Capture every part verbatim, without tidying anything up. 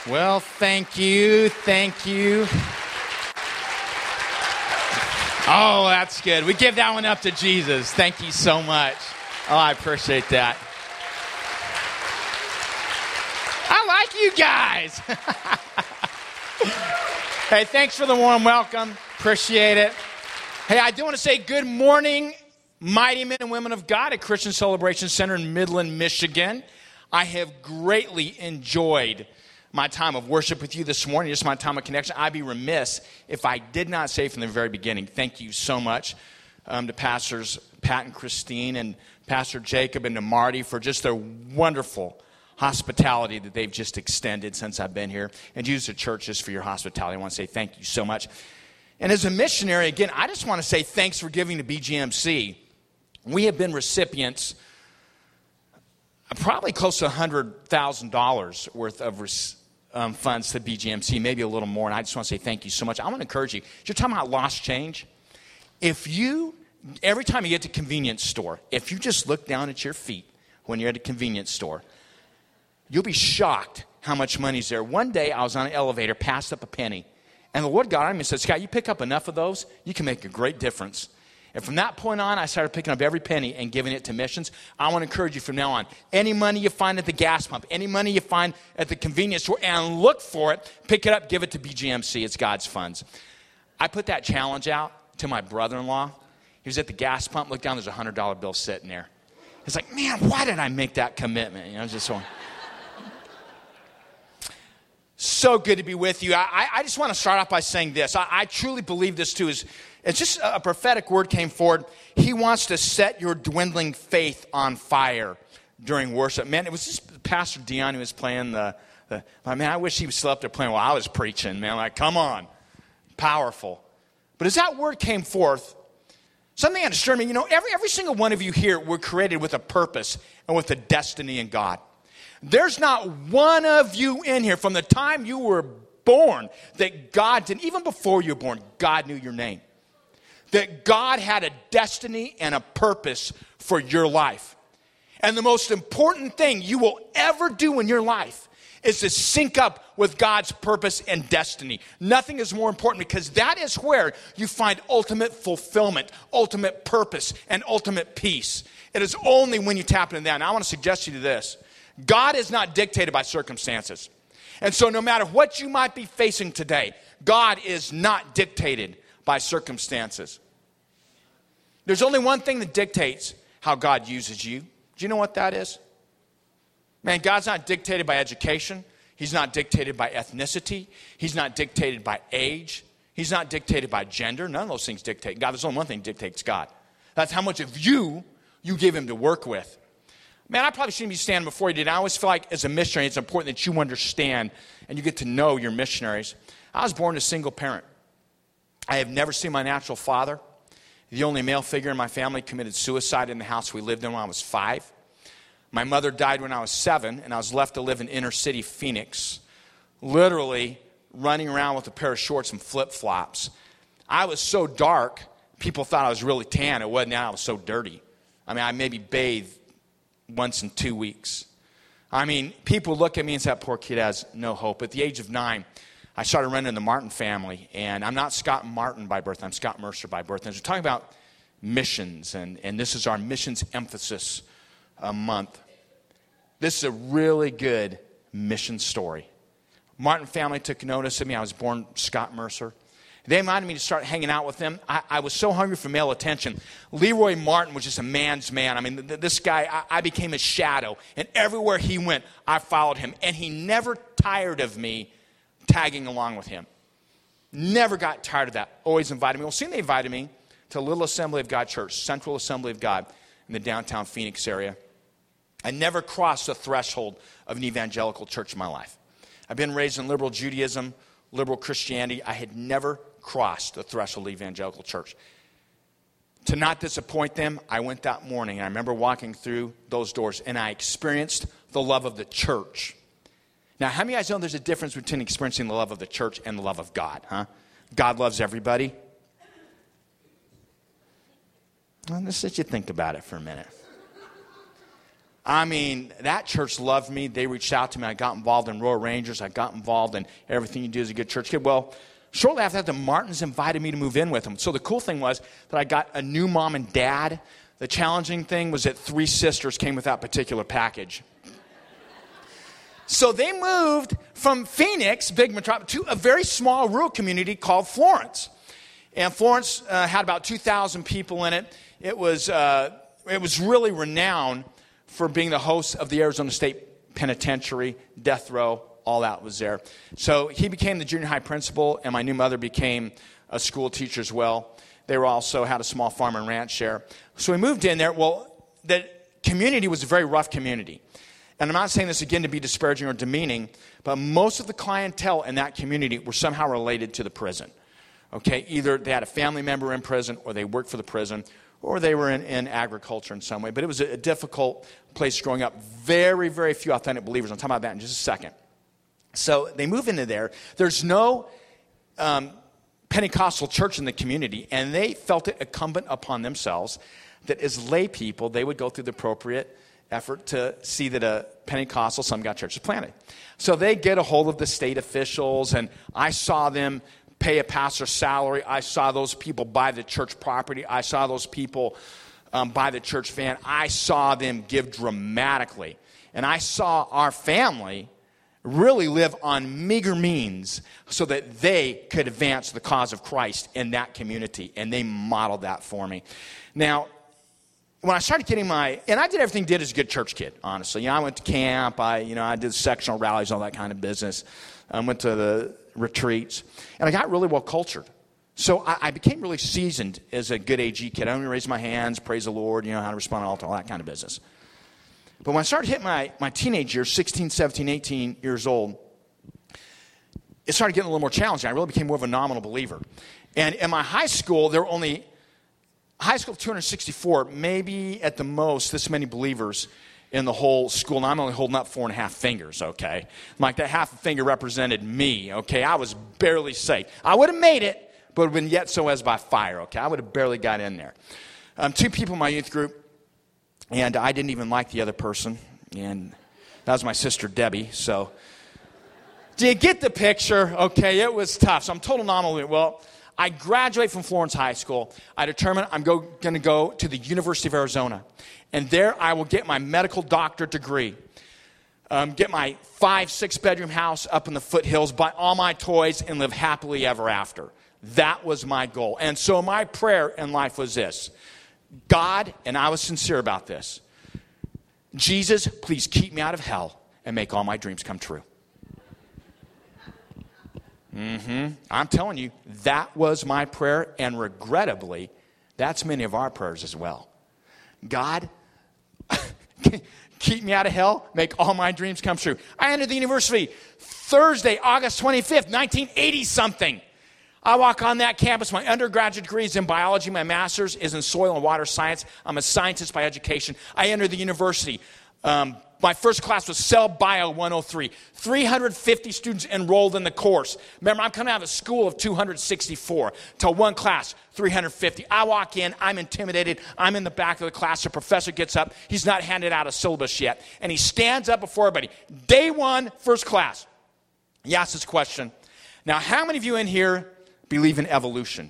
Well, thank you, thank you. Oh, that's good. We give that one up to Jesus. Thank you so much. Oh, I appreciate that. I like you guys. Hey, thanks for the warm welcome. Appreciate it. Hey, I do want to say good morning, mighty men and women of God at Christian Celebration Center in Midland, Michigan. I have greatly enjoyed my time of worship with you this morning, just my time of connection. I'd be remiss if I did not say from the very beginning, thank you so much um, to Pastors Pat and Christine and Pastor Jacob and to Marty for just their wonderful hospitality that they've just extended since I've been here. And use the church just for your hospitality. I want to say thank you so much. And as a missionary, again, I just want to say thanks for giving to B G M C. We have been recipients probably close to one hundred thousand dollars worth of um, funds to B G M C, maybe a little more. And I just want to say thank you so much. I want to encourage you. You're talking about lost change. If you, every time you get to a convenience store, if you just look down at your feet when you're at a convenience store, you'll be shocked how much money's there. One day I was on an elevator, passed up a penny, and the Lord got on me and said, Scott, you pick up enough of those, you can make a great difference. And from that point on, I started picking up every penny and giving it to missions. I want to encourage you from now on. Any money you find at the gas pump, any money you find at the convenience store, and look for it, pick it up, give it to B G M C. It's God's funds. I put that challenge out to my brother-in-law. He was at the gas pump, looked down, there's a one hundred dollar bill sitting there. He's like, man, why did I make that commitment? You know, just so. So good to be with you. I, I just want to start off by saying this. I, I truly believe this too. Is It's just a prophetic word came forward. He wants to set your dwindling faith on fire during worship. Man, it was just Pastor Dion who was playing the, the man, I wish he was still up there playing while I was preaching, man. Like, come on. Powerful. But as that word came forth, something that disturbed me. You know, every, every single one of you here were created with a purpose and with a destiny in God. There's not one of you in here from the time you were born that God didn't, even before you were born, God knew your name. That God had a destiny and a purpose for your life. And the most important thing you will ever do in your life is to sync up with God's purpose and destiny. Nothing is more important because that is where you find ultimate fulfillment, ultimate purpose, and ultimate peace. It is only when you tap into that. And I want to suggest to you this. God is not dictated by circumstances. And so no matter what you might be facing today, God is not dictated by circumstances. There's only one thing that dictates how God uses you. Do you know what that is? Man, God's not dictated by education. He's not dictated by ethnicity. He's not dictated by age. He's not dictated by gender. None of those things dictate God. There's only one thing that dictates God. That's how much of you you give him to work with. Man, I probably shouldn't be standing before you today. I always feel like as a missionary, it's important that you understand and you get to know your missionaries. I was born a single parent. I have never seen my natural father. The only male figure in my family committed suicide in the house we lived in when I was five. My mother died when I was seven, and I was left to live in inner city Phoenix, literally running around with a pair of shorts and flip-flops. I was so dark, people thought I was really tan. It wasn't that I was so dirty. I mean, I maybe bathed once in two weeks. I mean, people look at me and say, that poor kid has no hope. At the age of nine, I started running the Martin family, and I'm not Scott Martin by birth. I'm Scott Mercer by birth. And we're talking about missions, and, and this is our missions emphasis a month. This is a really good mission story. Martin family took notice of me. I was born Scott Mercer. They invited me to start hanging out with them. I, I was so hungry for male attention. Leroy Martin was just a man's man. I mean, th- this guy, I, I became his shadow. And everywhere he went, I followed him. And he never tired of me tagging along with him. Never got tired of that. Always invited me. Well, soon they invited me to Little Assembly of God Church, Central Assembly of God in the downtown Phoenix area. I never crossed the threshold of an evangelical church in my life. I've been raised in liberal Judaism, liberal Christianity. I had never crossed the threshold of evangelical church. To not disappoint them, I went that morning. And I remember walking through those doors, and I experienced the love of the church. Now, how many of you guys know there's a difference between experiencing the love of the church and the love of God, huh? God loves everybody. Well, let's let you think about it for a minute. I mean, that church loved me. They reached out to me. I got involved in Royal Rangers. I got involved in everything you do as a good church kid. Well, shortly after that, the Martins invited me to move in with them. So the cool thing was that I got a new mom and dad. The challenging thing was that three sisters came with that particular package. So they moved from Phoenix, big metropolis, to a very small rural community called Florence. And Florence uh, had about two thousand people in it. It was, uh, it was really renowned for being the host of the Arizona State Penitentiary, death row, all that was there. So he became the junior high principal, and my new mother became a school teacher as well. They were also had a small farm and ranch there. So we moved in there. Well, the community was a very rough community. And I'm not saying this again to be disparaging or demeaning, but most of the clientele in that community were somehow related to the prison. Okay, either they had a family member in prison, or they worked for the prison, or they were in, in agriculture in some way. But it was a, a difficult place growing up. Very, very few authentic believers. I'll talk about that in just a second. So they move into there. There's no um, Pentecostal church in the community, and they felt it incumbent upon themselves that as lay people, they would go through the appropriate effort to see that a Pentecostal Son of God church is planted. So they get a hold of the state officials, and I saw them pay a pastor's salary. I saw those people buy the church property. I saw those people um, buy the church van. I saw them give dramatically. And I saw our family really live on meager means so that they could advance the cause of Christ in that community. And they modeled that for me. Now, when I started getting my, and I did everything did as a good church kid, honestly. You know, I went to camp. I, you know, I did sectional rallies, all that kind of business. I went to the retreats, and I got really well cultured. So I, I became really seasoned as a good A G kid. I only raised my hands, praise the Lord, you know, how to respond to altar, all that kind of business. But when I started hitting my, my teenage years, sixteen, seventeen, eighteen years old, it started getting a little more challenging. I really became more of a nominal believer. And in my high school, there were only, high school of two hundred sixty-four, maybe at the most this many believers in the whole school, and I'm only holding up four and a half fingers, okay? Like that half a finger represented me, okay? I was barely saved. I would have made it, but would have been yet so as by fire, okay? I would have barely got in there. Um, two people in my youth group, and I didn't even like the other person, and that was my sister Debbie, so do you get the picture? Okay, it was tough, so I'm total nominal. Well, I graduate from Florence High School. I determined I'm go, going to go to the University of Arizona. And there I will get my medical doctorate degree, um, get my five, six-bedroom house up in the foothills, buy all my toys, and live happily ever after. That was my goal. And so my prayer in life was this. God, and I was sincere about this, Jesus, please keep me out of hell and make all my dreams come true. Mm-hmm. I'm telling you, that was my prayer, and regrettably, that's many of our prayers as well. God, keep me out of hell, make all my dreams come true. I entered the university Thursday, August twenty-fifth, nineteen eighty something. I walk on that campus. My undergraduate degree is in biology. My master's is in soil and water science. I'm a scientist by education. I entered the university. Um, my first class was Cell Bio one oh three. three hundred fifty students enrolled in the course. Remember, I'm coming out of a school of two hundred sixty-four to one class, three hundred fifty. I walk in, I'm intimidated. I'm in the back of the class. The professor gets up. He's not handed out a syllabus yet. And he stands up before everybody. Day one, first class. He asks this question. Now, how many of you in here believe in evolution?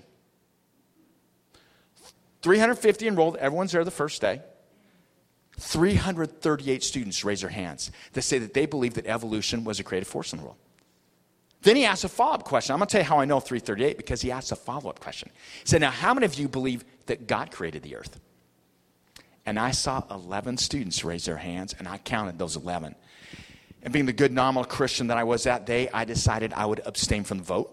three hundred fifty enrolled. Everyone's there the first day. three hundred thirty-eight students raise their hands that say that they believe that evolution was a creative force in the world. Then he asks a follow-up question. I'm going to tell you how I know three hundred thirty-eight, because he asked a follow-up question. He said, now, how many of you believe that God created the earth? And I saw eleven students raise their hands, and I counted those eleven. And being the good nominal Christian that I was that day, I decided I would abstain from the vote.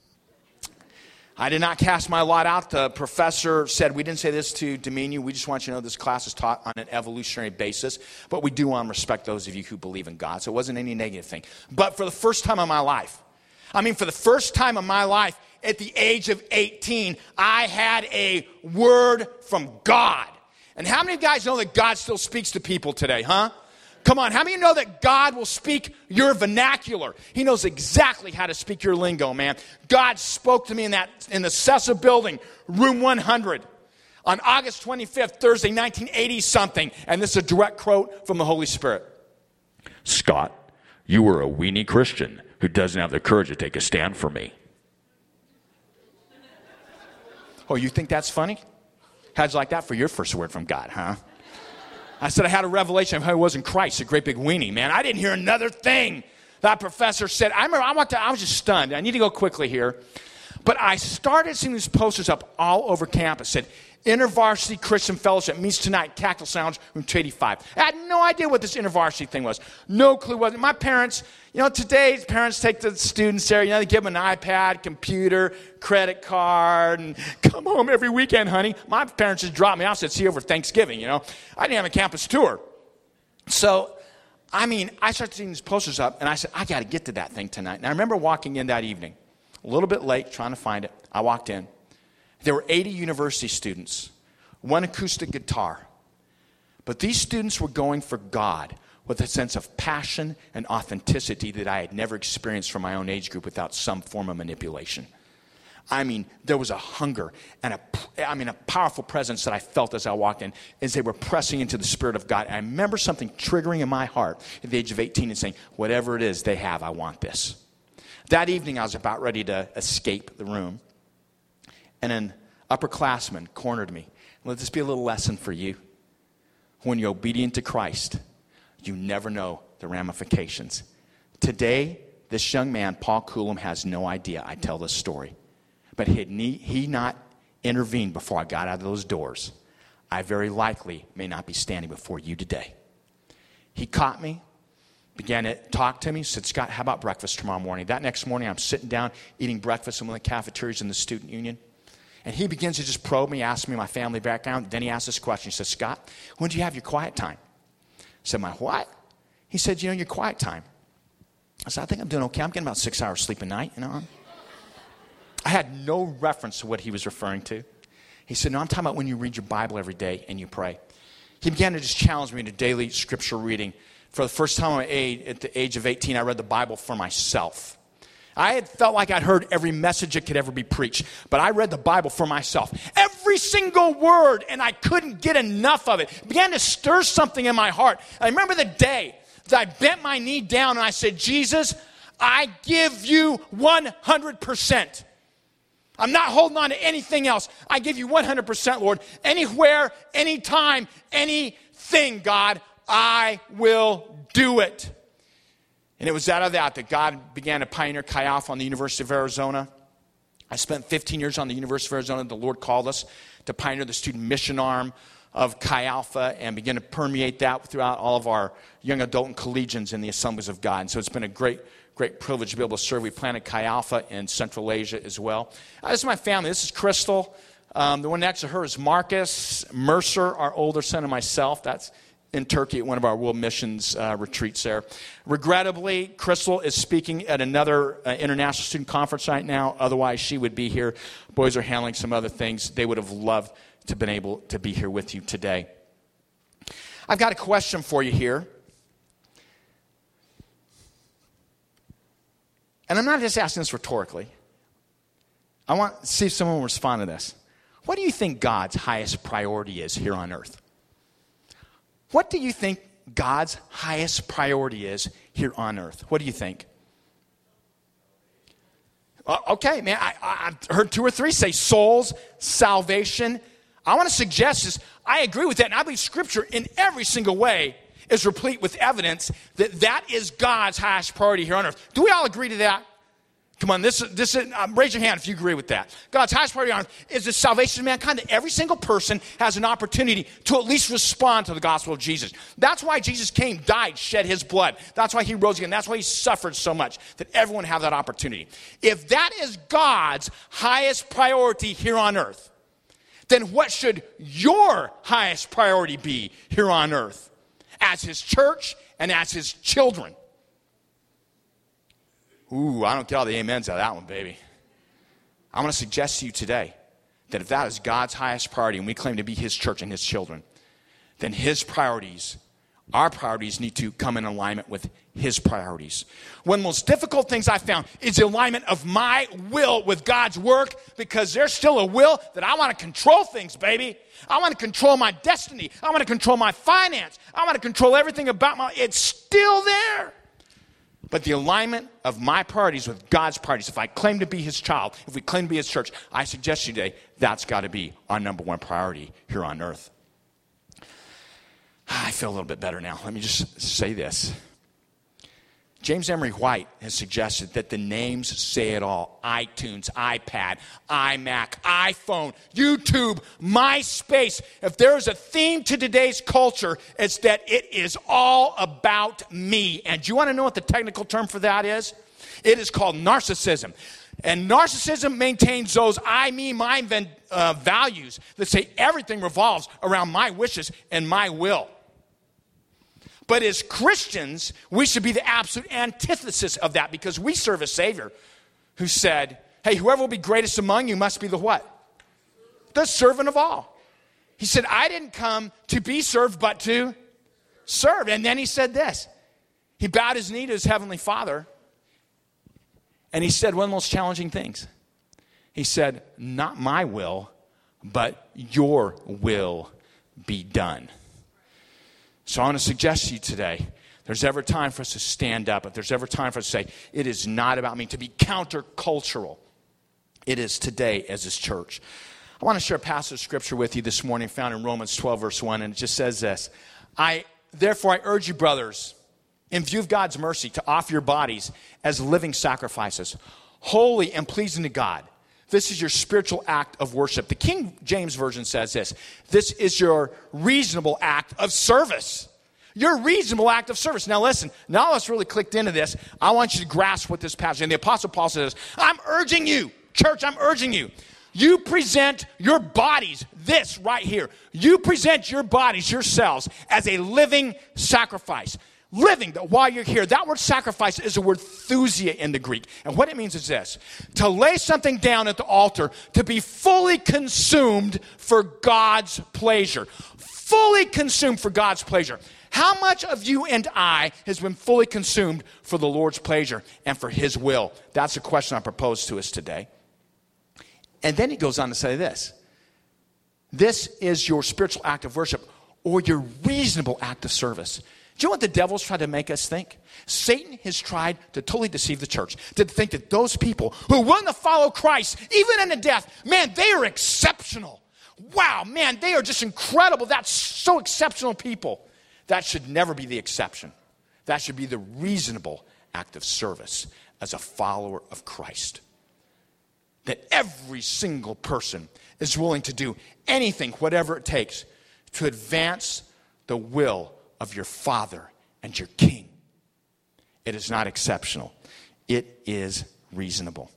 I did not cast my lot out. The professor said, we didn't say this to demean you. We just want you to know this class is taught on an evolutionary basis. But we do want to respect those of you who believe in God. So it wasn't any negative thing. But for the first time in my life, I mean, for the first time in my life, at the age of eighteen, I had a word from God. And how many of you guys know that God still speaks to people today, huh? Come on, how many of you know that God will speak your vernacular? He knows exactly how to speak your lingo, man. God spoke to me in that in the Cessa building, room one hundred. on August twenty-fifth, Thursday, nineteen eighty something. And this is a direct quote from the Holy Spirit. Scott, you were a weenie Christian who doesn't have the courage to take a stand for me. Oh, you think that's funny? How'd you like that for your first word from God, huh? I said I had a revelation of how he was in Christ, a great big weenie, man. I didn't hear another thing that professor said. I remember I, walked out, I was just stunned. I need to go quickly here. But I started seeing these posters up all over campus. It said, InterVarsity Christian Fellowship meets tonight, Cactus Lounge, room two eighty-five. I had no idea what this InterVarsity thing was. No clue what it was. My parents, you know, today's parents take the students there, you know, they give them an iPad, computer, credit card, and come home every weekend, honey. My parents just dropped me off, said, see you over Thanksgiving, you know. I didn't have a campus tour. So, I mean, I started seeing these posters up, and I said, I got to get to that thing tonight. And I remember walking in that evening, a little bit late, trying to find it. I walked in. There were eighty university students, one acoustic guitar. But these students were going for God with a sense of passion and authenticity that I had never experienced from my own age group without some form of manipulation. I mean, there was a hunger and a, I mean, a powerful presence that I felt as I walked in as they were pressing into the Spirit of God. And I remember something triggering in my heart at the age of eighteen and saying, whatever it is they have, I want this. That evening, I was about ready to escape the room. And an upperclassman cornered me. Let this be a little lesson for you. When you're obedient to Christ, you never know the ramifications. Today, this young man, Paul Coulomb, has no idea I tell this story. But had he not intervened before I got out of those doors, I very likely may not be standing before you today. He caught me, began to talk to me, said, Scott, how about breakfast tomorrow morning? That next morning, I'm sitting down eating breakfast in one of the cafeterias in the student union. And he begins to just probe me, ask me my family background. Then he asked this question. He says, Scott, when do you have your quiet time? I said, my what? He said, you know, your quiet time. I said, I think I'm doing okay. I'm getting about six hours sleep a night, you know. I had no reference to what he was referring to. He said, no, I'm talking about when you read your Bible every day and you pray. He began to just challenge me to daily scripture reading. For the first time at the age of eighteen, I read the Bible for myself. I had felt like I'd heard every message that could ever be preached, but I read the Bible for myself. Every single word, and I couldn't get enough of it. It began to stir something in my heart. I remember the day that I bent my knee down and I said, Jesus, I give you one hundred percent. I'm not holding on to anything else. I give you one hundred percent, Lord. Anywhere, anytime, anything, God, I will do it. And it was out of that that God began to pioneer Chi Alpha on the University of Arizona. I spent fifteen years on the University of Arizona. The Lord called us to pioneer the student mission arm of Chi Alpha and begin to permeate that throughout all of our young adult and collegians in the Assemblies of God. And so it's been a great, great privilege to be able to serve. We planted Chi Alpha in Central Asia as well. Uh, this is my family. This is Crystal. Um, the one next to her is Marcus, Mercer, our older son, and myself. That's in Turkey at one of our world missions uh, retreats there. Regrettably, Crystal is speaking at another uh, international student conference right now. Otherwise, she would be here. Boys are handling some other things. They would have loved to have been able to be here with you today. I've got a question for you here. And I'm not just asking this rhetorically. I want to see if someone will respond to this. What do you think God's highest priority is here on earth? What do you think God's highest priority is here on earth? What do you think? Uh, okay, man, I, I heard two or three say souls, salvation. I want to suggest this. I agree with that, and I believe Scripture in every single way is replete with evidence that that is God's highest priority here on earth. Do we all agree to that? Come on, this, this is, um, raise your hand if you agree with that. God's highest priority on earth is the salvation of mankind, that every single person has an opportunity to at least respond to the gospel of Jesus. That's why Jesus came, died, shed his blood. That's why he rose again. That's why he suffered so much, that everyone have that opportunity. If that is God's highest priority here on earth, then what should your highest priority be here on earth as his church and as his children? Ooh, I don't get all the amens out of that one, baby. I'm going to suggest to you today that if that is God's highest priority and we claim to be his church and his children, then his priorities Our priorities need to come in alignment with his priorities. One of the most difficult things I found is the alignment of my will with God's work, because there's still a will that I want to control things, baby. I want to control my destiny. I want to control my finance. I want to control everything about my, it's still there. But the alignment of my priorities with God's priorities, if I claim to be his child, if we claim to be his church, I suggest to you today, that's got to be our number one priority here on earth. I feel a little bit better now. Let me just say this. James Emery White has suggested that the names say it all. iTunes, iPad, iMac, iPhone, YouTube, MySpace. If there is a theme to today's culture, it's that it is all about me. And do you want to know what the technical term for that is? It is called narcissism. And narcissism maintains those I, me, mine uh, values that say everything revolves around my wishes and my will. But as Christians, we should be the absolute antithesis of that, because we serve a Savior who said, hey, whoever will be greatest among you must be the what? The servant of all. He said, I didn't come to be served, but to serve. And then he said this. He bowed his knee to his heavenly Father, and he said one of the most challenging things. He said, not my will, but your will be done. So I want to suggest to you today, there's ever time for us to stand up, if there's ever time for us to say, it is not about me, to be countercultural. It is today as his church. I want to share a passage of scripture with you this morning found in Romans twelve, verse one, and it just says this. I Therefore I urge you, brothers, in view of God's mercy, to offer your bodies as living sacrifices, holy and pleasing to God. This is your spiritual act of worship. The King James Version says this. This is your reasonable act of service. Your reasonable act of service. Now listen, now let's really clicked into this. I want you to grasp what this passage, and the Apostle Paul says, I'm urging you, church, I'm urging you. You present your bodies, this right here. You present your bodies, yourselves, as a living sacrifice. Living, while you're here. That word sacrifice is the word thusia in the Greek. And what it means is this. To lay something down at the altar, to be fully consumed for God's pleasure. Fully consumed for God's pleasure. How much of you and I has been fully consumed for the Lord's pleasure and for his will? That's the question I propose to us today. And then he goes on to say this. This is your spiritual act of worship, or your reasonable act of service. Do you know what the devil's tried to make us think? Satan has tried to totally deceive the church, to think that those people who want to follow Christ, even unto death, man, they are exceptional. Wow, man, they are just incredible. That's so exceptional people. That should never be the exception. That should be the reasonable act of service as a follower of Christ. That every single person is willing to do anything, whatever it takes, to advance the will of your Father and your King. It is not exceptional. It is reasonable.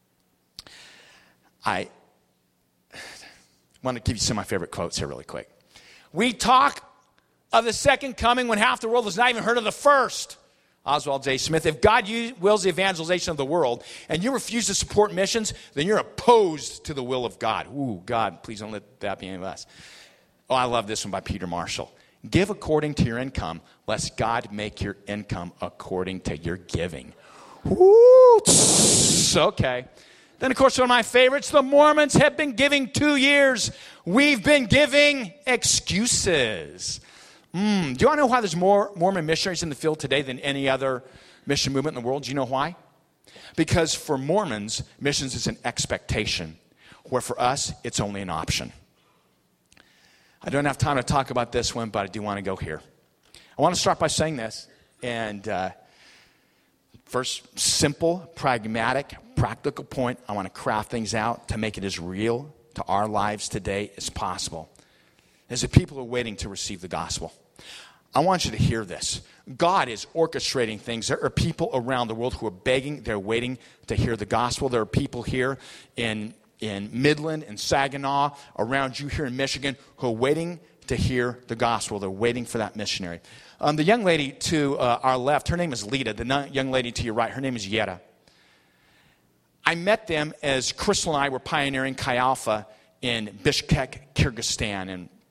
I want to give you some of my favorite quotes here really quick. We talk of the second coming when half the world has not even heard of the first. Oswald J. Smith. If God wills the evangelization of the world and you refuse to support missions, then you're opposed to the will of God. Ooh, God, please don't let that be any of us. Oh, I love this one by Peter Marshall. Give according to your income, lest God make your income according to your giving. Woo! Okay. Then, of course, one of my favorites, the Mormons have been giving two years. We've been giving excuses. Mm, do you want to know why there's more Mormon missionaries in the field today than any other mission movement in the world? Do you know why? Because for Mormons, missions is an expectation, where for us, it's only an option. I don't have time to talk about this one, but I do want to go here. I want to start by saying this. And uh, first, simple, pragmatic, practical point. I want to craft things out to make it as real to our lives today as possible. As the people are waiting to receive the gospel, I want you to hear this. God is orchestrating things. There are people around the world who are begging. They're waiting to hear the gospel. There are people here in in Midland and Saginaw, around you here in Michigan, who are waiting to hear the gospel. They're waiting for that missionary. Um, the young lady to uh, our left, her name is Lita. The young lady to your right, her name is Yetta. I met them as Crystal and I were pioneering Chi Alpha in Bishkek, Kyrgyzstan. And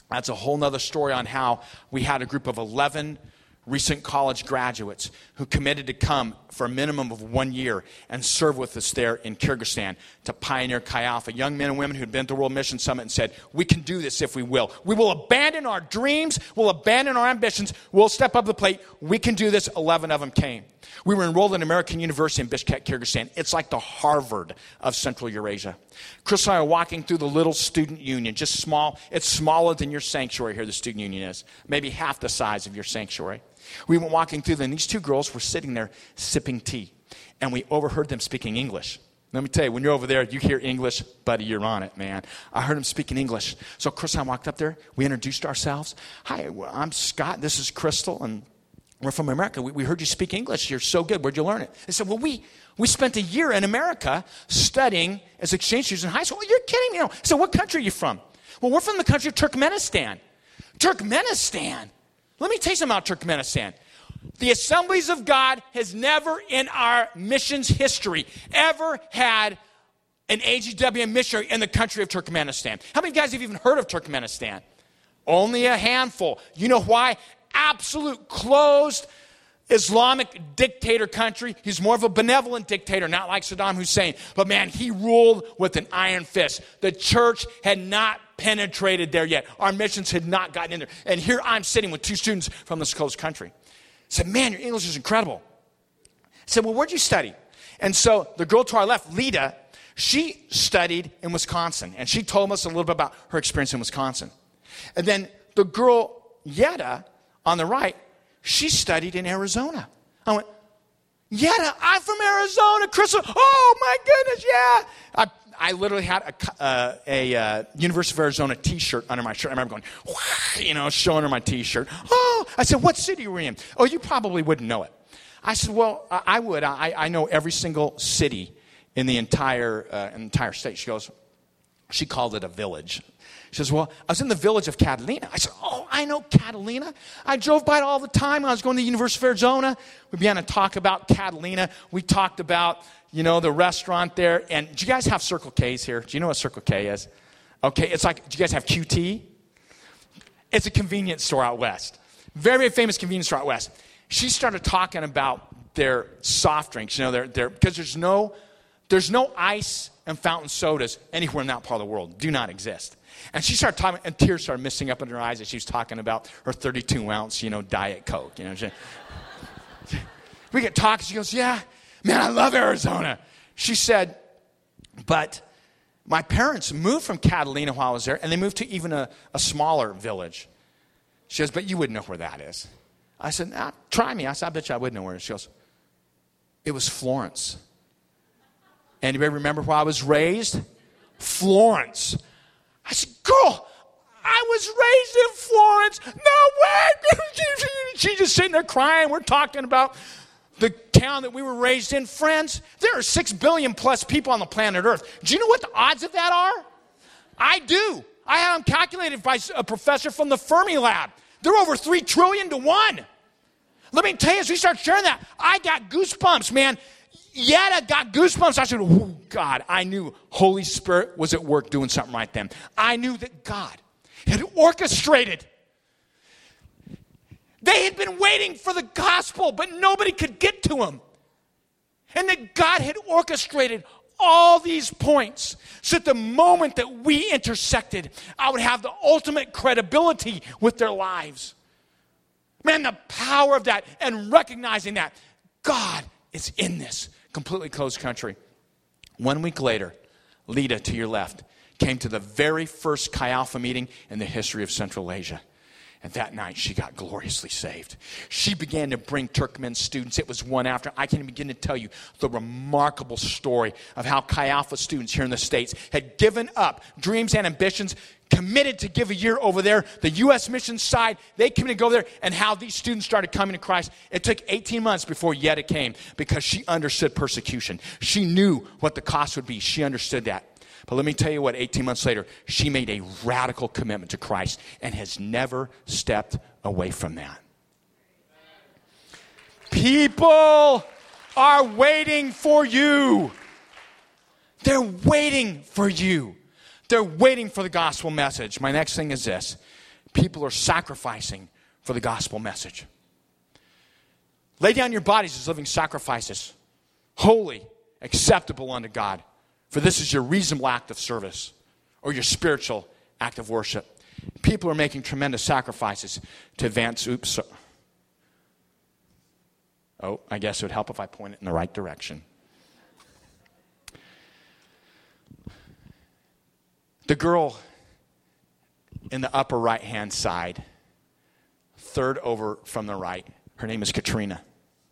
That's a whole nother story on how we had a group of eleven recent college graduates who committed to come for a minimum of one year and serve with us there in Kyrgyzstan to pionear Chi Alpha. Young men and women who had been to World Mission Summit and said, we can do this if we will. We will abandon our dreams. We'll abandon our ambitions. We'll step up the plate. We can do this. eleven of them came. We were enrolled in American University in Bishkek, Kyrgyzstan. It's like the Harvard of Central Eurasia. Chris and I are walking through the little student union, just small. It's smaller than your sanctuary here, the student union is. Maybe half the size of your sanctuary. We went walking through, and these two girls were sitting there sipping tea, and we overheard them speaking English. Let me tell you, when you're over there, you hear English, buddy, you're on it, man. I heard them speaking English. So Chris and I walked up there. We introduced ourselves. Hi, I'm Scott. This is Crystal, and we're from America. We, we heard you speak English. You're so good. Where'd you learn it? They said, well, we, we spent a year in America studying as exchange students in high school. Well, you're kidding me. You know. So what country are you from? Well, we're from the country of Turkmenistan. Turkmenistan. Let me tell you something about Turkmenistan. The Assemblies of God has never in our missions history ever had an A G W missionary in the country of Turkmenistan. How many guys have even heard of Turkmenistan? Only a handful. You know why? Absolute closed Islamic dictator country. He's more of a benevolent dictator, not like Saddam Hussein. But man, he ruled with an iron fist. The church had not penetrated there yet. Our missions had not gotten in there. And here I'm sitting with two students from this closed country. I said, man, your English is incredible. I said, well, where'd you study? And so the girl to our left, Lita, she studied in Wisconsin. And she told us a little bit about her experience in Wisconsin. And then the girl, Yetta, on the right, she studied in Arizona. I went, Yetta, I'm from Arizona. Crystal, oh my goodness, yeah. I, I literally had a, uh, a uh, University of Arizona T-shirt under my shirt. I remember going, you know, showing her my T-shirt. Oh, I said, what city were you in? Oh, you probably wouldn't know it. I said, well, I, I would. I, I know every single city in the entire uh, entire state. She goes, she called it a village. She says, well, I was in the village of Catalina. I said, oh, I know Catalina. I drove by it all the time when I was going to the University of Arizona. We began to talk about Catalina. We talked about, you know, the restaurant there. And do you guys have Circle K's here? Do you know what Circle K is? Okay, it's like, do you guys have Q T? It's a convenience store out west. Very, very famous convenience store out west. She started talking about their soft drinks, you know, their, their, because there's no, there's no ice and fountain sodas anywhere in that part of the world. Do not exist. And she started talking, and tears started misting up in her eyes as she was talking about her thirty-two ounce, you know, Diet Coke. You know, she, we get talking. She goes, yeah, man, I love Arizona. She said, but my parents moved from Catalina while I was there, and they moved to even a, a smaller village. She goes, but you wouldn't know where that is. I said, nah, try me. I said, I bet you I would know where it is. She goes, it was Florence. Anybody remember where I was raised? Florence. I said, girl, I was raised in Florence. No way. She's just sitting there crying. We're talking about the town that we were raised in. Friends, there are six billion plus people on the planet Earth. Do you know what the odds of that are? I do. I had them calculated by a professor from the Fermi Lab. They're over three trillion to one. Let me tell you, as we start sharing that, I got goosebumps, man. Yetta got goosebumps. I said, oh, God, I knew Holy Spirit was at work doing something right then. I knew that God had orchestrated. They had been waiting for the gospel, but nobody could get to them. And that God had orchestrated all these points so that the moment that we intersected, I would have the ultimate credibility with their lives. Man, the power of that and recognizing that God is in this completely closed country. One week later, Lita, to your left, came to the very first Chi Alpha meeting in the history of Central Asia. And that night, she got gloriously saved. She began to bring Turkmen students. It was one after. I can begin to tell you the remarkable story of how Chi Alpha students here in the States had given up dreams and ambitions, committed to give a year over there. The U S mission side, they committed to go there, and how these students started coming to Christ. It took eighteen months before Yetta came because she understood persecution. She knew what the cost would be. She understood that. But let me tell you what, eighteen months later, she made a radical commitment to Christ and has never stepped away from that. People are waiting for you. They're waiting for you. They're waiting for the gospel message. My next thing is this. People are sacrificing for the gospel message. Lay down your bodies as living sacrifices, holy, acceptable unto God. For this is your reasonable act of service or your spiritual act of worship. People are making tremendous sacrifices to advance. Oops. Oh, I guess it would help if I point it in the right direction. The girl in the upper right-hand side, third over from the right, her name is Katrina.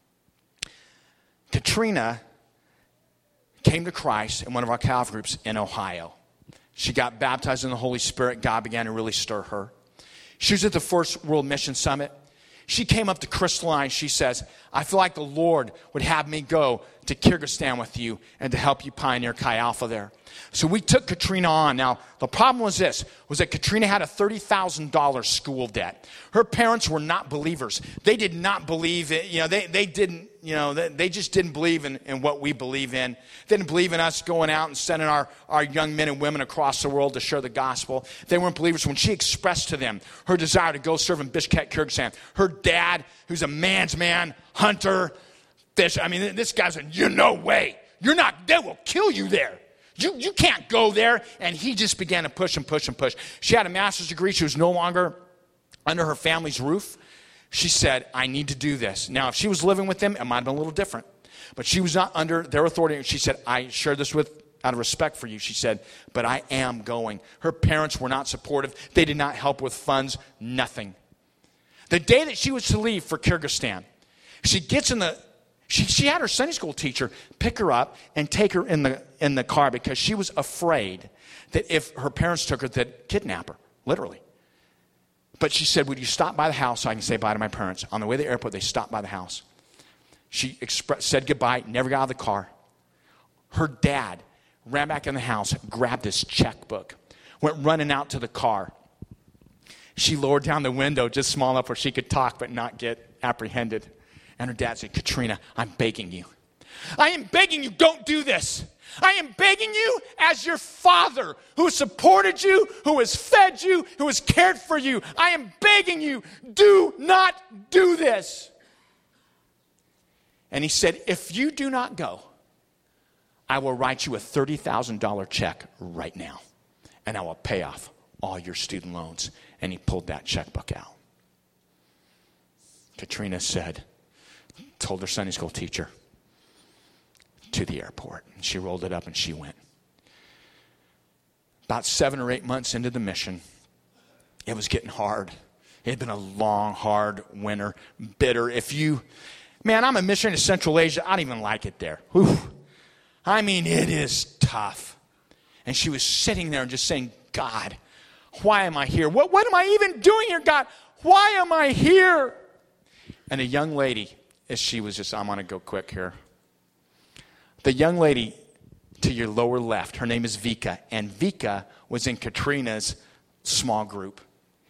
Katrina came to Christ in one of our Calvary groups in Ohio. She got baptized in the Holy Spirit. God began to really stir her. She was at the First World Mission Summit. She came up to Crystalline. She says, I feel like the Lord would have me go to Kyrgyzstan with you and to help you pioneer Chi Alpha there. So we took Katrina on. Now, the problem was this, was that Katrina had a thirty thousand dollars school debt. Her parents were not believers. They did not believe it. You know, they, they didn't, you know, they, they just didn't believe in, in what we believe in. They didn't believe in us going out and sending our, our young men and women across the world to share the gospel. They weren't believers. When she expressed to them her desire to go serve in Bishkek, Kyrgyzstan, her dad, who's a man's man, hunter, fish, I mean, this guy said, you no way. You're not, they will kill you there. You, you can't go there. And he just began to push and push and push. She had a master's degree. She was no longer under her family's roof. She said, I need to do this. Now, if she was living with them, it might have been a little different. But she was not under their authority. She said, I share this with out of respect for you. She said, but I am going. Her parents were not supportive. They did not help with funds, nothing. The day that she was to leave for Kyrgyzstan, she gets in the, she, she had her Sunday school teacher pick her up and take her in the in the car because she was afraid that if her parents took her, they'd kidnap her, literally. But she said, would you stop by the house so I can say bye to my parents? On the way to the airport, they stopped by the house. She express, said goodbye, never got out of the car. Her dad ran back in the house, grabbed his checkbook, went running out to the car. She lowered down the window just small enough where she could talk but not get apprehended. And her dad said, Katrina, I'm begging you. I am begging you, don't do this. I am begging you as your father who has supported you, who has fed you, who has cared for you. I am begging you, do not do this. And he said, if you do not go, I will write you a thirty thousand dollars check right now, and I will pay off all your student loans. And he pulled that checkbook out. Katrina said, told her Sunday school teacher, to the airport. And she rolled it up and she went. About seven or eight months into the mission, it was getting hard. It had been a long, hard winter, bitter. If you, man, I'm a missionary to Central Asia. I don't even like it there. Whew. I mean, it is tough. And she was sitting there and just saying, God, why am I here? What, what am I even doing here, God? Why am I here? And a young lady, as she was just, I'm going to go quick here. The young lady to your lower left, her name is Vika. And Vika was in Katrina's small group.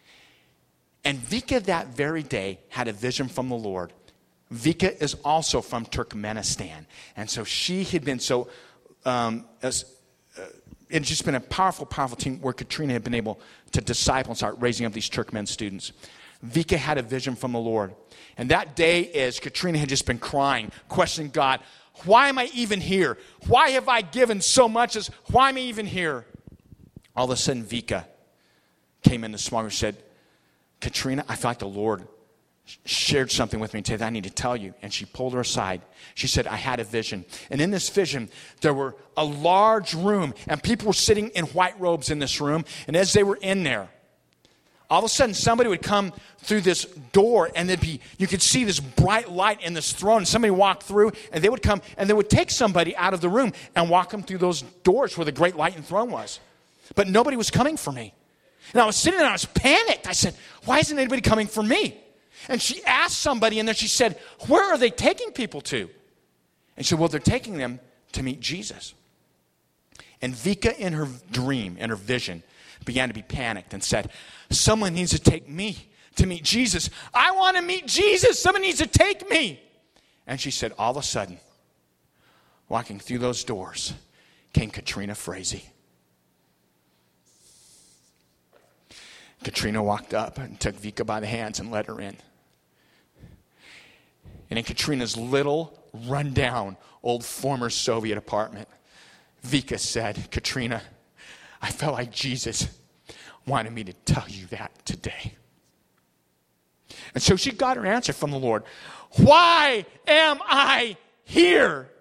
And Vika that very day had a vision from the Lord. Vika is also from Turkmenistan. And so she had been so, um, as, uh, it's just been a powerful, powerful team where Katrina had been able to disciple and start raising up these Turkmen students. Vika had a vision from the Lord. And that day, as Katrina had just been crying, questioning God, why am I even here? Why have I given so much? As why am I even here? All of a sudden, Vika came in the small group and said, Katrina, I feel like the Lord shared something with me today that I need to tell you. And she pulled her aside. She said, I had a vision. And in this vision, there were a large room, and people were sitting in white robes in this room. And as they were in there, all of a sudden, somebody would come through this door, and there'd be, you could see this bright light in this throne. And somebody walked through, and they would come, and they would take somebody out of the room and walk them through those doors where the great light and throne was. But nobody was coming for me. And I was sitting there, and I was panicked. I said, why isn't anybody coming for me? And she asked somebody, and then she said, where are they taking people to? And she said, well, they're taking them to meet Jesus. And Vika, in her dream, in her vision, began to be panicked and said, someone needs to take me to meet Jesus. I want to meet Jesus. Someone needs to take me. And she said, all of a sudden, walking through those doors came Katrina Frazee. Katrina walked up and took Vika by the hands and led her in. And in Katrina's little, rundown, old former Soviet apartment, Vika said, Katrina, I felt like Jesus wanted me to tell you that today. And so she got her answer from the Lord. Why am I here?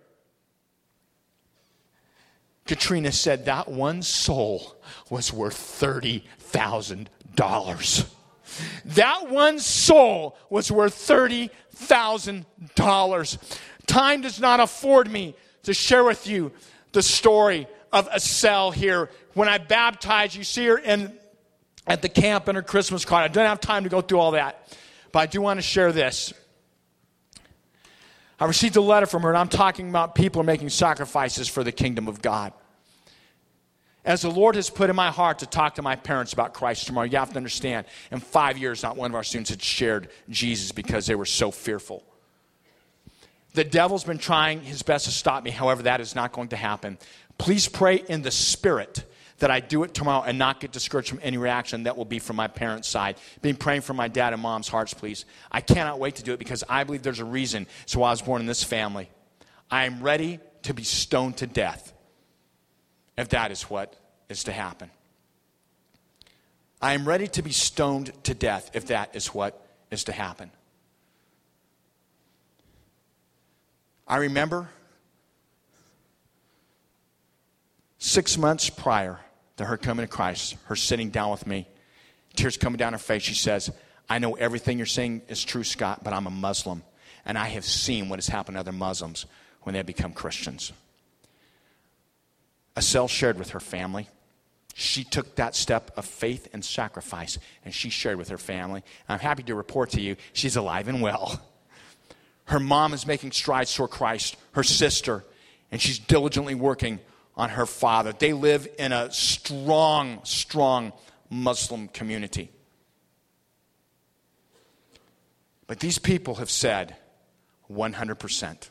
Katrina said that one soul was worth thirty thousand dollars. That one soul was worth thirty thousand dollars. Time does not afford me to share with you the story of Estelle here. When I baptized, you see her in, at the camp in her Christmas card. I don't have time to go through all that, but I do want to share this. I received a letter from her, and I'm talking about people making sacrifices for the kingdom of God. As the Lord has put in my heart to talk to my parents about Christ tomorrow, you have to understand, in five years, not one of our students had shared Jesus because they were so fearful. The devil's been trying his best to stop me. However, that is not going to happen. Please pray in the spirit that I do it tomorrow and not get discouraged from any reaction that will be from my parents' side. Been praying for my dad and mom's hearts, please. I cannot wait to do it because I believe there's a reason. So I was born in this family. I am ready to be stoned to death if that is what is to happen. I am ready to be stoned to death if that is what is to happen. I remember six months prior to her coming to Christ, her sitting down with me, tears coming down her face. She says, I know everything you're saying is true, Scott, but I'm a Muslim, and I have seen what has happened to other Muslims when they become Christians. Estelle shared with her family. She took that step of faith and sacrifice, and she shared with her family. I'm happy to report to you, she's alive and well. Her mom is making strides toward Christ, her sister, and she's diligently working on her father. They live in a strong, strong Muslim community. But these people have said one hundred percent.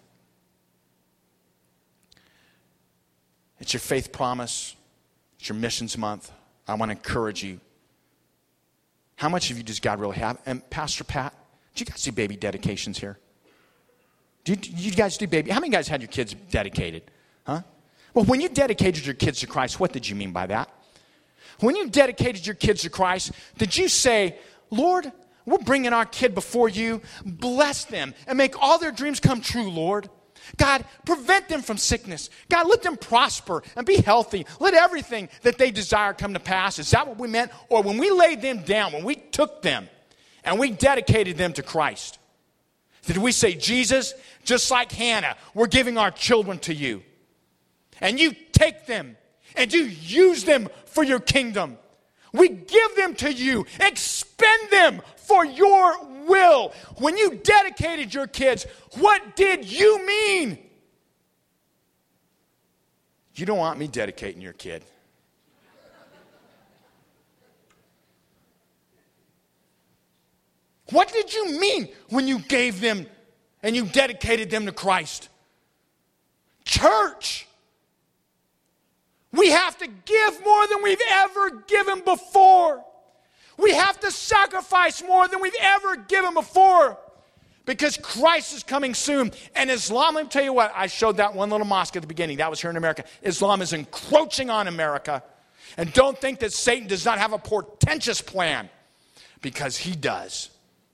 It's your faith promise. It's your missions month. I want to encourage you. How much of you does God really have? And Pastor Pat, do you guys do baby dedications here? Do you, you guys do baby? How many guys had your kids dedicated? Huh? Well, when you dedicated your kids to Christ, what did you mean by that? When you dedicated your kids to Christ, did you say, Lord, we're bringing our kid before you. Bless them and make all their dreams come true, Lord. God, prevent them from sickness. God, let them prosper and be healthy. Let everything that they desire come to pass. Is that what we meant? Or when we laid them down, when we took them and we dedicated them to Christ, did we say, Jesus, just like Hannah, we're giving our children to you. And you take them and you use them for your kingdom. We give them to you. Expend them for your will. When you dedicated your kids, what did you mean? You don't want me dedicating your kid. What did you mean when you gave them and you dedicated them to Christ? Church, we have to give more than we've ever given before. We have to sacrifice more than we've ever given before because Christ is coming soon. And Islam, let me tell you what, I showed that one little mosque at the beginning. That was here in America. Islam is encroaching on America. And don't think that Satan does not have a portentous plan, because he does.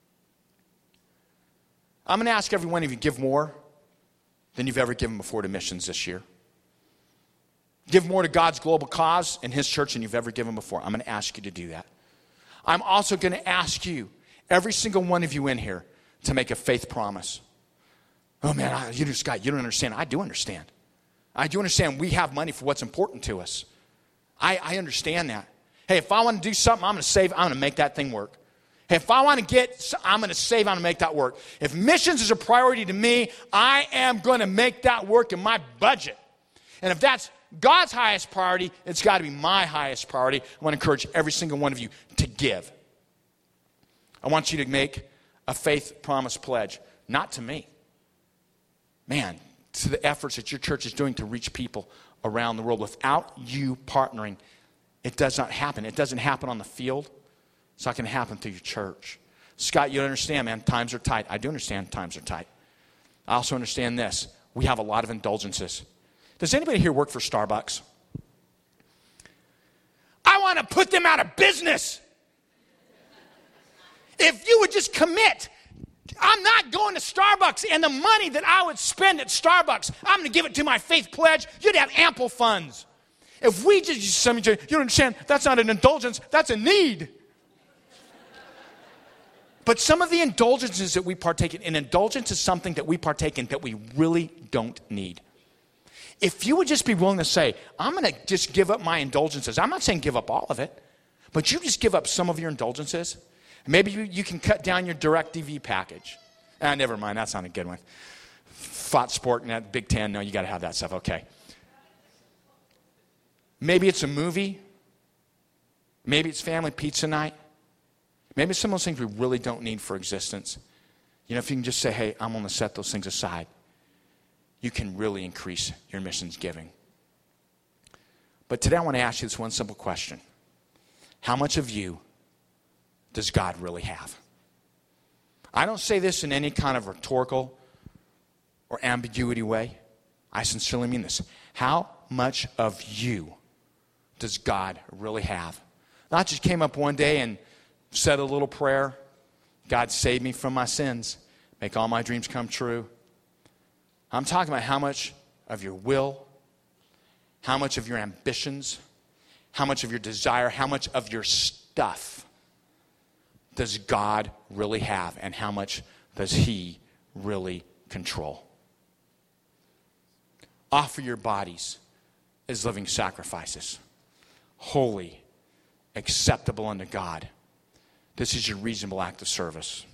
I'm going to ask every one of you to give more than you've ever given before to missions this year. Give more to God's global cause and his church than you've ever given before. I'm going to ask you to do that. I'm also going to ask you, every single one of you in here, to make a faith promise. Oh man, I, you just got, you don't understand. I do understand. I do understand we have money for what's important to us. I, I understand that. Hey, if I want to do something, I'm going to save, I'm going to make that thing work. Hey, if I want to get, I'm going to save, I'm going to make that work. If missions is a priority to me, I am going to make that work in my budget. And if that's God's highest priority, it's got to be my highest priority. I want to encourage every single one of you to give. I want you to make a faith promise pledge, not to me. Man, to the efforts that your church is doing to reach people around the world. Without you partnering, it does not happen. It doesn't happen on the field. It's not going to happen through your church. Scott, you understand, man, times are tight. I do understand times are tight. I also understand this. We have a lot of indulgences. Does anybody here work for Starbucks? I want to put them out of business. If you would just commit, I'm not going to Starbucks, and the money that I would spend at Starbucks, I'm going to give it to my faith pledge. You'd have ample funds. If we just, some of you don't understand, that's not an indulgence, that's a need. But some of the indulgences that we partake in, an indulgence is something that we partake in that we really don't need. If you would just be willing to say, I'm going to just give up my indulgences. I'm not saying give up all of it, but you just give up some of your indulgences. Maybe you, you can cut down your DirecTV package. Ah, never mind, that's not a good one. Fox Sport and that Big Ten, no, you got to have that stuff, okay. Maybe it's a movie. Maybe it's family pizza night. Maybe it's some of those things we really don't need for existence. You know, if you can just say, hey, I'm going to set those things aside, you can really increase your missions giving. But today I want to ask you this one simple question. How much of you does God really have? I don't say this in any kind of rhetorical or ambiguity way. I sincerely mean this. How much of you does God really have? Not just came up one day and said a little prayer. God, save me from my sins. Make all my dreams come true. I'm talking about how much of your will, how much of your ambitions, how much of your desire, how much of your stuff does God really have, and how much does He really control? Offer your bodies as living sacrifices, holy, acceptable unto God. This is your reasonable act of service.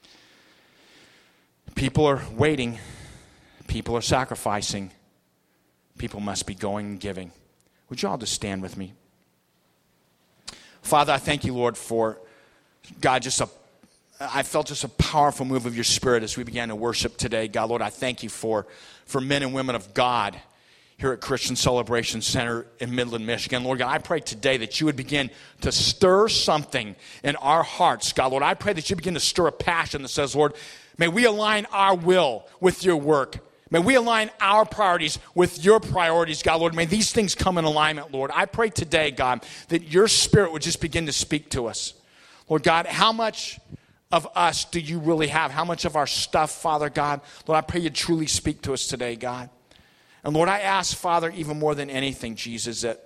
People are waiting. People are sacrificing. People must be going and giving. Would you all just stand with me? Father, I thank you, Lord, for, God, just a, I felt just a powerful move of your Spirit as we began to worship today. God, Lord, I thank you for, for men and women of God here at Christian Celebration Center in Midland, Michigan. Lord God, I pray today that you would begin to stir something in our hearts. God, Lord, I pray that you begin to stir a passion that says, Lord, may we align our will with your work. May we align our priorities with your priorities, God, Lord. May these things come in alignment, Lord. I pray today, God, that your Spirit would just begin to speak to us. Lord God, how much of us do you really have? How much of our stuff, Father God? Lord, I pray you truly speak to us today, God. And Lord, I ask, Father, even more than anything, Jesus, that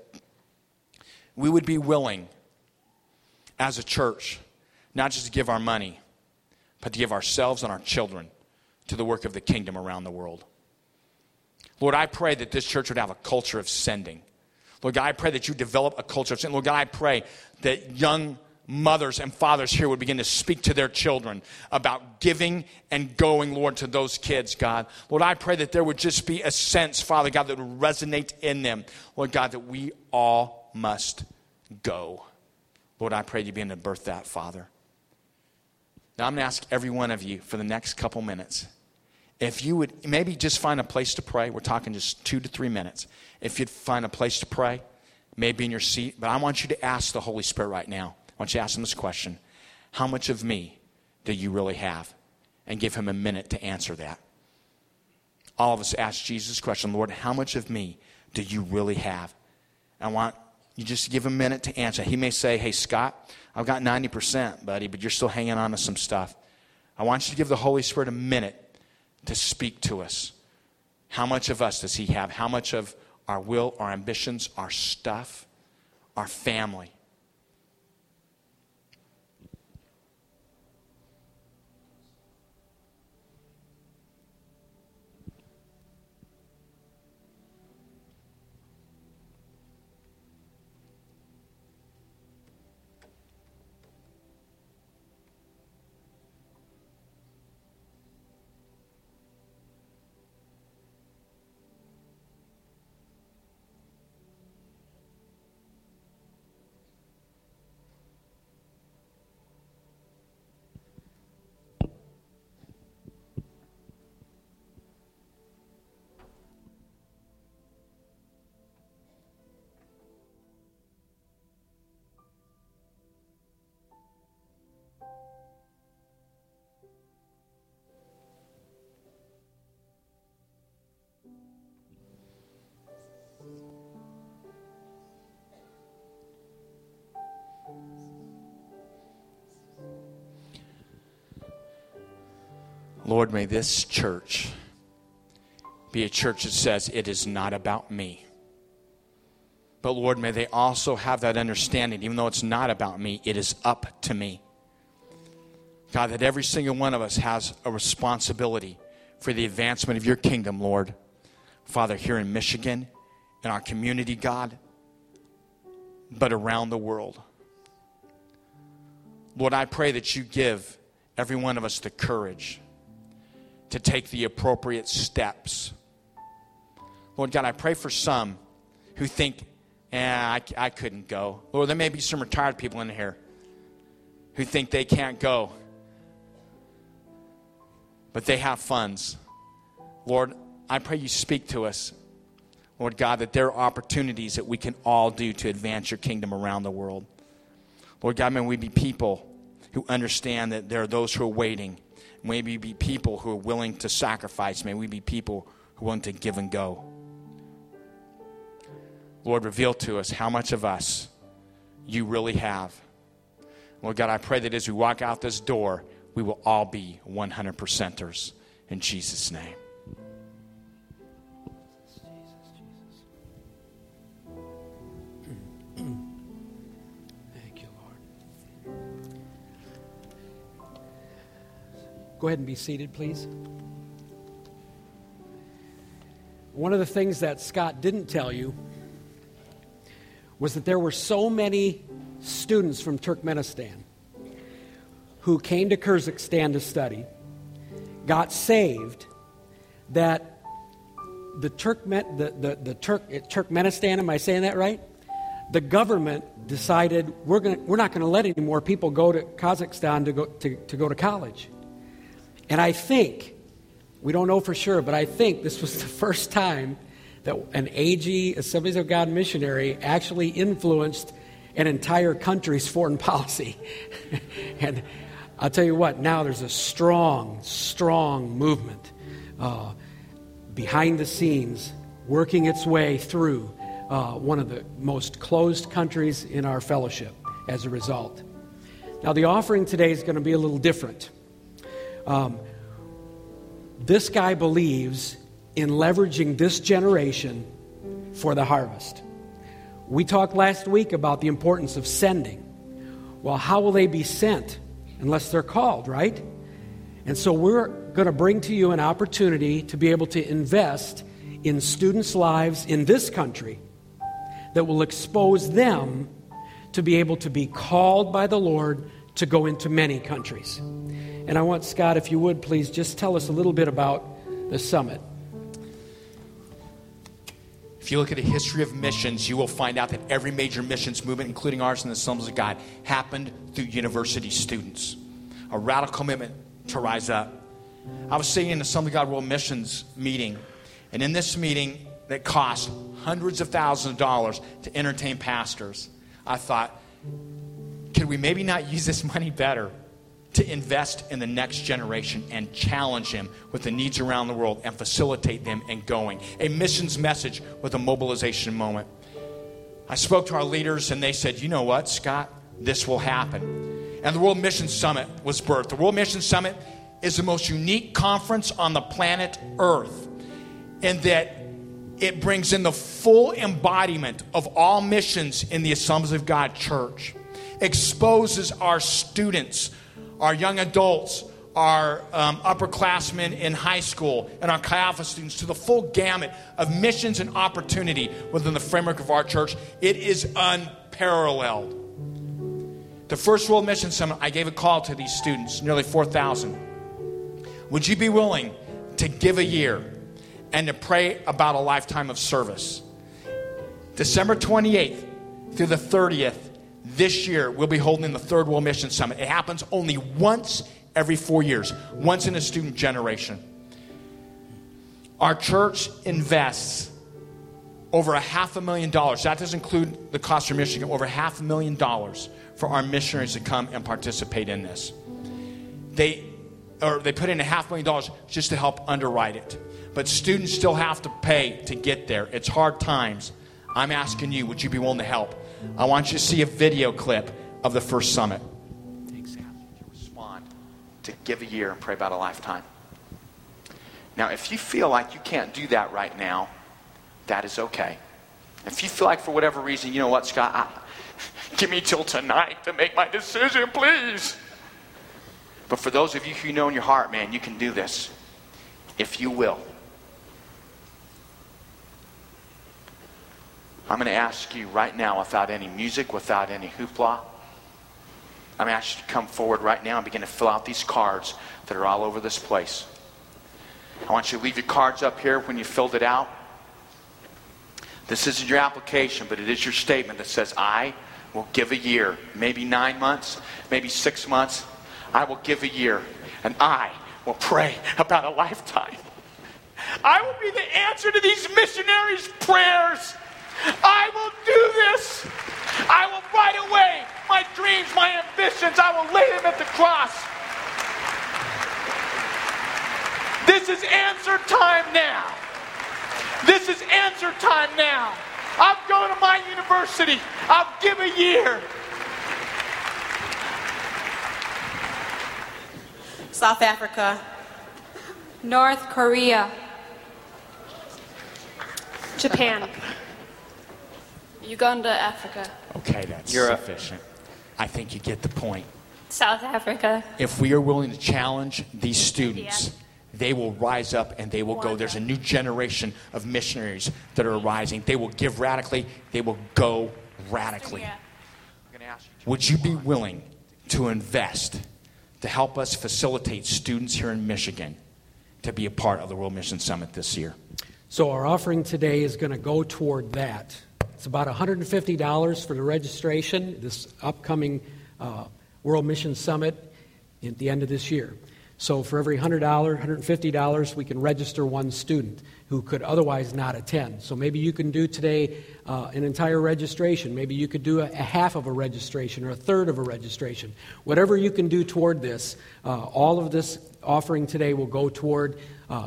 we would be willing as a church, not just to give our money, but to give ourselves and our children to the work of the kingdom around the world. Lord, I pray that this church would have a culture of sending. Lord God, I pray that you develop a culture of sending. Lord God, I pray that young mothers and fathers here would begin to speak to their children about giving and going, Lord, to those kids, God. Lord, I pray that there would just be a sense, Father God, that would resonate in them, Lord God, that we all must go. Lord, I pray you begin to birth that, Father. Now, I'm going to ask every one of you for the next couple minutes, if you would maybe just find a place to pray. We're talking just two to three minutes. If you'd find a place to pray, maybe in your seat, but I want you to ask the Holy Spirit right now. I want you to ask him this question. How much of me do you really have? And give him a minute to answer that. All of us ask Jesus this question, Lord, how much of me do you really have? I want you just to give him a minute to answer. He may say, hey, Scott, I've got ninety percent, buddy, but you're still hanging on to some stuff. I want you to give the Holy Spirit a minute to speak to us. How much of us does he have? How much of our will, our ambitions, our stuff, our family? Lord, may this church be a church that says it is not about me. But Lord, may they also have that understanding, even though it's not about me, it is up to me. God, that every single one of us has a responsibility for the advancement of your kingdom, Lord. Father, here in Michigan, in our community, God, but around the world. Lord, I pray that you give every one of us the courage to take the appropriate steps. Lord God, I pray for some who think, eh, I, I couldn't go. Lord, there may be some retired people in here who think they can't go, but they have funds. Lord, I pray you speak to us, Lord God, that there are opportunities that we can all do to advance your kingdom around the world. Lord God, may we be people who understand that there are those who are waiting. May we be people who are willing to sacrifice. May we be people who want to give and go. Lord, reveal to us how much of us you really have. Lord God, I pray that as we walk out this door, we will all be one hundred percenters in Jesus' name. Thank you, Lord. Go ahead and be seated, please. One of the things that Scott didn't tell you was that there were so many students from Turkmenistan who came to Kyrgyzstan to study, got saved, that the Turkmen, the, the, the Turk, Turkmenistan, am I saying that right? The government decided we're going we're not going to let any more people go to Kazakhstan to go to, to go to college. And I think, we don't know for sure, but I think this was the first time that an A G, Assemblies of God missionary, actually influenced an entire country's foreign policy. And I'll tell you what, now there's a strong, strong movement uh, behind the scenes, working its way through uh, one of the most closed countries in our fellowship as a result. Now, the offering today is going to be a little different. Um, this guy believes in leveraging this generation for the harvest. We talked last week about the importance of sending. Well, how will they be sent unless they're called, right? And so we're going to bring to you an opportunity to be able to invest in students' lives in this country that will expose them to be able to be called by the Lord to go into many countries. And I want, Scott, if you would, please just tell us a little bit about the summit. If you look at the history of missions, you will find out that every major missions movement, including ours in the Assemblies of God, happened through university students. A radical commitment to rise up. I was sitting in the Assembly of God World Missions meeting, and in this meeting that cost hundreds of thousands of dollars to entertain pastors, I thought, could we maybe not use this money better to invest in the next generation and challenge them with the needs around the world and facilitate them in going? A missions message with a mobilization moment. I spoke to our leaders and they said, you know what, Scott, this will happen. And the World Mission Summit was birthed. The World Mission Summit is the most unique conference on the planet Earth in that it brings in the full embodiment of all missions in the Assemblies of God Church. Exposes our students, our young adults, our um, upperclassmen in high school, and our Chi Alpha students to the full gamut of missions and opportunity within the framework of our church. It is unparalleled. The first World Mission Summit, I gave a call to these students, nearly four thousand. Would you be willing to give a year and to pray about a lifetime of service? December twenty-eighth through the thirtieth, this year, we'll be holding the third World Mission Summit. It happens only once every four years, once in a student generation. Our church invests over a half a million dollars. That doesn't include the cost for Michigan, over half a million dollars for our missionaries to come and participate in this. They, or they put in a half million dollars just to help underwrite it. But students still have to pay to get there. It's hard times. I'm asking you, would you be willing to help? I want you to see a video clip of the first summit. Thanks, Sam. Respond to give a year and pray about a lifetime. Now, if you feel like you can't do that right now, that is okay. If you feel like for whatever reason, you know what, Scott, I, give me till tonight to make my decision, please. But for those of you who know in your heart, man, you can do this. If you will. I'm going to ask you right now, without any music, without any hoopla, I'm going to ask you to come forward right now and begin to fill out these cards that are all over this place. I want you to leave your cards up here when you filled it out. This isn't your application, but it is your statement that says, I will give a year, maybe nine months, maybe six months. I will give a year, and I will pray about a lifetime. I will be the answer to these missionaries' prayers. I will do this. I will write away my dreams, my ambitions. I will lay them at the cross. This is answer time now. This is answer time now. I'll go to my university. I'll give a year. South Africa. North Korea. Japan. Uganda, Africa. Okay, that's Europe. sufficient. I think you get the point. South Africa. If we are willing to challenge these students, yeah. they will rise up and they will go. There's a new generation of missionaries that are arising. They will give radically. They will go radically. Yeah. Would you be willing to invest to help us facilitate students here in Michigan to be a part of the World Mission Summit this year? So our offering today is going to go toward that. It's about one hundred fifty dollars for the registration, this upcoming uh, World Mission Summit at the end of this year. So for every one hundred dollars, one hundred fifty dollars, we can register one student who could otherwise not attend. So maybe you can do today uh, an entire registration. Maybe you could do a, a half of a registration or a third of a registration. Whatever you can do toward this, uh, all of this offering today will go toward uh,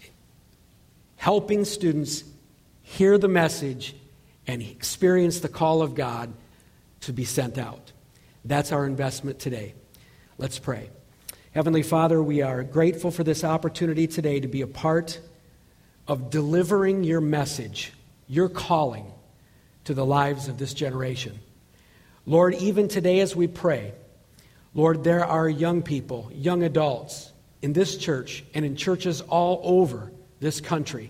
helping students hear the message and experience the call of God to be sent out. That's our investment today. Let's pray. Heavenly Father, we are grateful for this opportunity today to be a part of delivering your message, your calling to the lives of this generation. Lord, even today as we pray, Lord, there are young people, young adults in this church and in churches all over this country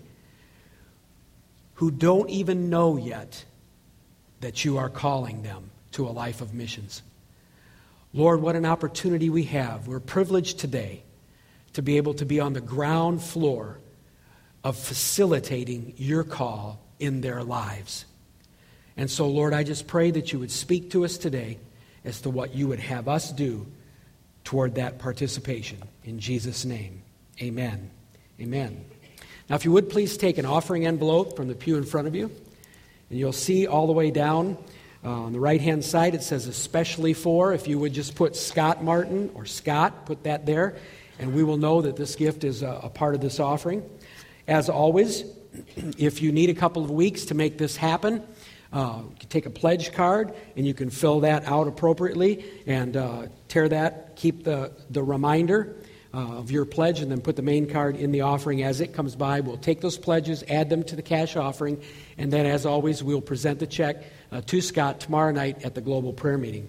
who don't even know yet that you are calling them to a life of missions. Lord, what an opportunity we have. We're privileged today to be able to be on the ground floor of facilitating your call in their lives. And so, Lord, I just pray that you would speak to us today as to what you would have us do toward that participation. In Jesus' name, amen. Amen. Now, if you would please take an offering envelope from the pew in front of you, and you'll see all the way down uh, on the right-hand side, it says especially for. If you would just put Scott Martin or Scott, put that there, and we will know that this gift is a, a part of this offering. As always, if you need a couple of weeks to make this happen, uh, you can take a pledge card, and you can fill that out appropriately and uh, tear that, keep the, the reminder Uh, of your pledge, and then put the main card in the offering as it comes by. We'll take those pledges, add them to the cash offering, and then, as always, we'll present the check uh, to Scott tomorrow night at the Global Prayer Meeting.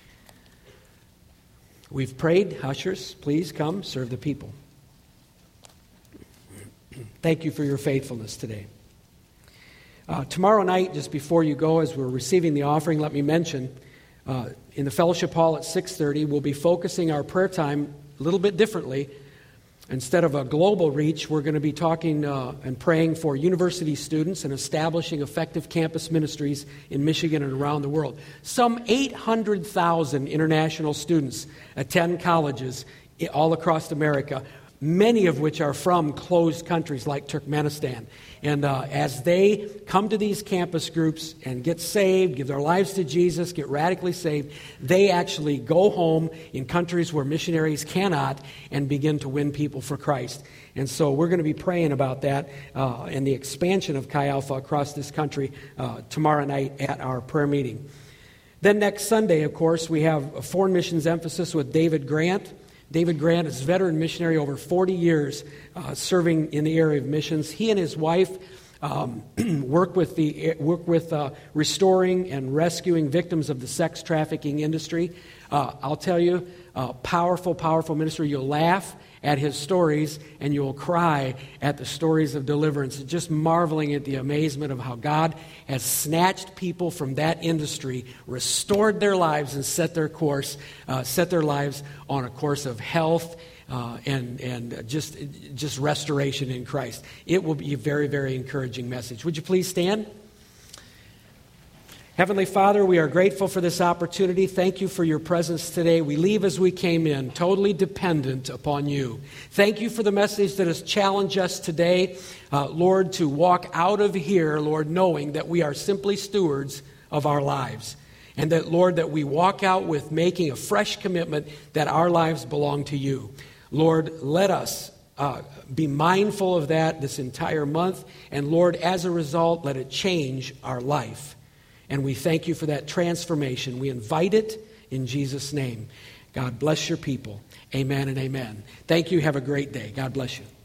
We've prayed. Ushers, please come serve the people. Thank you for your faithfulness today. Uh, tomorrow night, just before you go, as we're receiving the offering, let me mention, uh, in the fellowship hall at six thirty, we'll be focusing our prayer time a little bit differently. Instead of a global reach, we're going to be talking uh, and praying for university students and establishing effective campus ministries in Michigan and around the world. Some eight hundred thousand international students attend colleges all across America, many of which are from closed countries like Turkmenistan. And uh, as they come to these campus groups and get saved, give their lives to Jesus, get radically saved, they actually go home in countries where missionaries cannot and begin to win people for Christ. And so we're going to be praying about that uh, and the expansion of Chi Alpha across this country uh, tomorrow night at our prayer meeting. Then next Sunday, of course, we have a foreign missions emphasis with David Grant. David Grant is a veteran missionary, over forty years uh, serving in the area of missions. He and his wife um, work with the work with uh, restoring and rescuing victims of the sex trafficking industry. Uh, I'll tell you, uh, powerful, powerful ministry. You'll laugh at his stories, and you'll cry at the stories of deliverance, just marveling at the amazement of how God has snatched people from that industry, restored their lives, and set their course, uh, set their lives on a course of health uh, and and just just restoration in Christ. It will be a very, very encouraging message. Would you please stand? Heavenly Father, we are grateful for this opportunity. Thank you for your presence today. We leave as we came in, totally dependent upon you. Thank you for the message that has challenged us today, uh, Lord, to walk out of here, Lord, knowing that we are simply stewards of our lives. And that, Lord, that we walk out with making a fresh commitment that our lives belong to you. Lord, let us uh, be mindful of that this entire month. And, Lord, as a result, let it change our life. And we thank you for that transformation. We invite it in Jesus' name. God bless your people. Amen and amen. Thank you. Have a great day. God bless you.